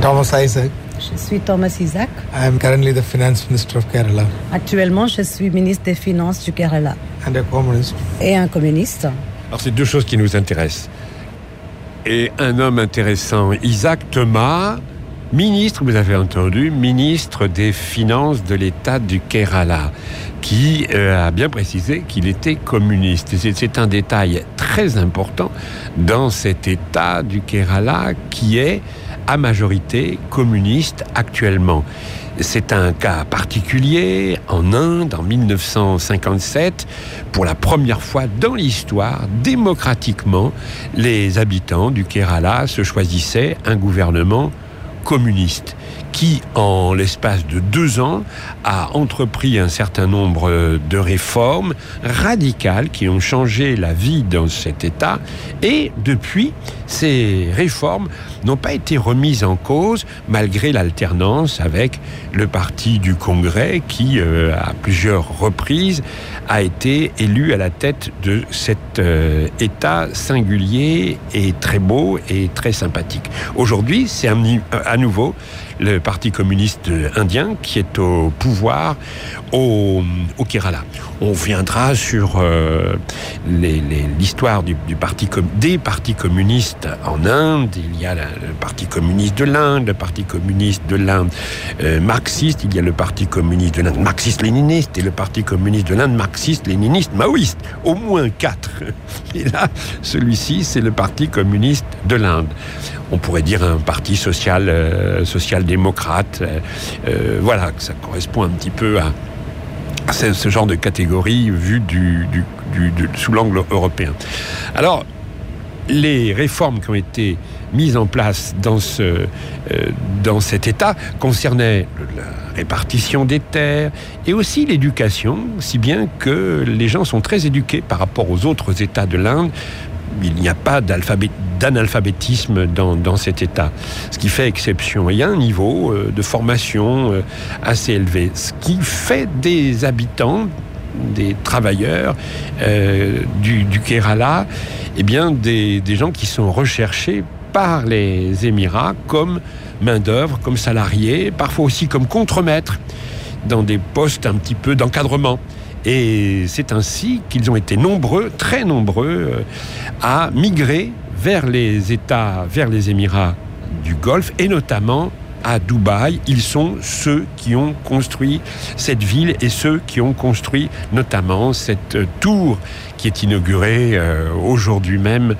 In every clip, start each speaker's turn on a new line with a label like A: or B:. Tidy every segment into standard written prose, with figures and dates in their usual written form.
A: Thomas Isaac.
B: Je suis Thomas Isaac.
A: I am currently the Finance Minister of Kerala.
B: Actuellement, je suis ministre des Finances du Kerala.
A: And a communist.
B: Et un communiste.
C: Alors, c'est deux choses qui nous intéressent. Et un homme intéressant, Isaac Thomas, ministre, vous avez entendu, ministre des Finances de l'État du Kerala, qui a bien précisé qu'il était communiste. Et c'est un détail très important dans cet État du Kerala qui est à majorité communiste actuellement. C'est un cas particulier. En Inde, en 1957, pour la première fois dans l'histoire, démocratiquement, les habitants du Kerala se choisissaient un gouvernement communiste qui, en l'espace de 2 ans, a entrepris un certain nombre de réformes radicales qui ont changé la vie dans cet État. Et depuis, ces réformes n'ont pas été remises en cause, malgré l'alternance avec le parti du Congrès qui, à plusieurs reprises, a été élu à la tête de cet État singulier et très beau et très sympathique. Aujourd'hui, c'est à nouveau le Parti communiste indien qui est au pouvoir au Kerala. On viendra sur l'histoire des partis communistes en Inde. Il y a le Parti communiste de l'Inde, le Parti communiste de l'Inde marxiste, il y a le Parti communiste de l'Inde marxiste-léniniste et le Parti communiste de l'Inde marxiste-léniniste-maoïste. Au moins 4. Et là, celui-ci, c'est le Parti communiste de l'Inde. On pourrait dire un parti social-démocrate. Voilà, ça correspond un petit peu à ce genre de catégorie vue sous l'angle européen. Alors, les réformes qui ont été mises en place dans cet État concernaient la répartition des terres et aussi l'éducation, si bien que les gens sont très éduqués par rapport aux autres États de l'Inde. Il n'y a pas d'analphabétisme dans cet État, ce qui fait exception. Il y a un niveau de formation assez élevé, ce qui fait des habitants, des travailleurs du Kerala, eh bien des gens qui sont recherchés par les Émirats comme main-d'œuvre, comme salariés, parfois aussi comme contremaîtres, dans des postes un petit peu d'encadrement. Et c'est ainsi qu'ils ont été nombreux, très nombreux, à migrer vers les Émirats du Golfe, et notamment à Dubaï. Ils sont ceux qui ont construit cette ville et ceux qui ont construit notamment cette tour qui est inaugurée aujourd'hui même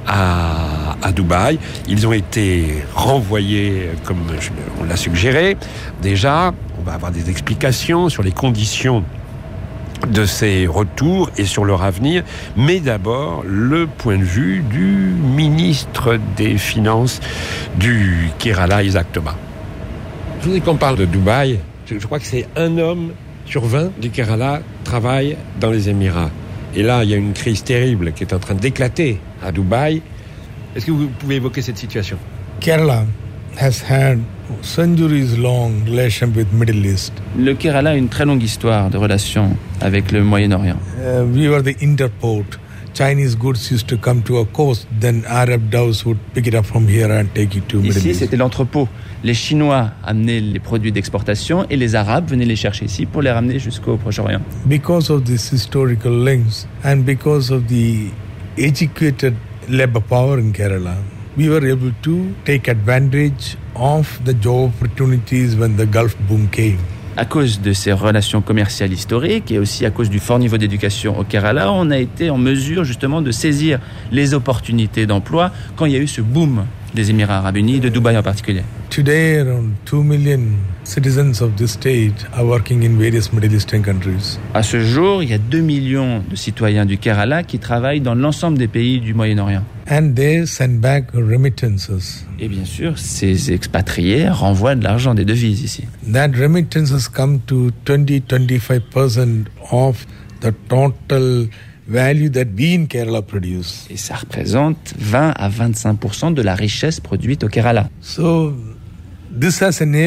C: à Dubaï. Ils ont été renvoyés, comme on l'a suggéré. Déjà, on va avoir des explications sur les conditions de ces retours et sur leur avenir, mais d'abord le point de vue du ministre des Finances du Kerala, Isaac Thomas. Je voudrais qu'on parle de Dubaï. Je crois que c'est 1 homme sur 20 du Kerala travaille dans les Émirats. Et là, il y a une crise terrible qui est en train d'éclater à Dubaï. Est-ce que vous pouvez évoquer cette situation?
A: Kerala has had centuries-long relation with Middle East.
D: Le Kerala a une très longue histoire de relations avec le Moyen-Orient.
A: We were the interport. Chinese goods used to come to our coast, then Arab dhows would pick it up from here and take it to Middle East.
D: Ici, c'était l'entrepôt. Les Chinois amenaient les produits d'exportation et les Arabes venaient les chercher ici pour les ramener jusqu'au Proche-Orient.
A: Because of these historical links and because of the educated labor power in Kerala, we were able to take advantage of the job opportunities when the Gulf boom came.
D: À cause de ces relations commerciales historiques et aussi à cause du fort niveau d'éducation au Kerala, on a été en mesure justement de saisir les opportunités d'emploi quand il y a eu ce boom des Émirats Arabes Unis, de Dubaï en particulier.
A: Today, around 2 million citizens of this state are working in various Middle Eastern countries.
D: À ce jour, il y a 2 millions de citoyens du Kerala qui travaillent dans l'ensemble des pays du Moyen-Orient.
A: And they send back remittances.
D: Et bien sûr, ces expatriés renvoient de l'argent, des devises ici.
A: That remittances come to 20-25% of the total value that we in Kerala produce.
D: Et ça représente 20 à 25% de la richesse produite au Kerala.
A: So, this has enabled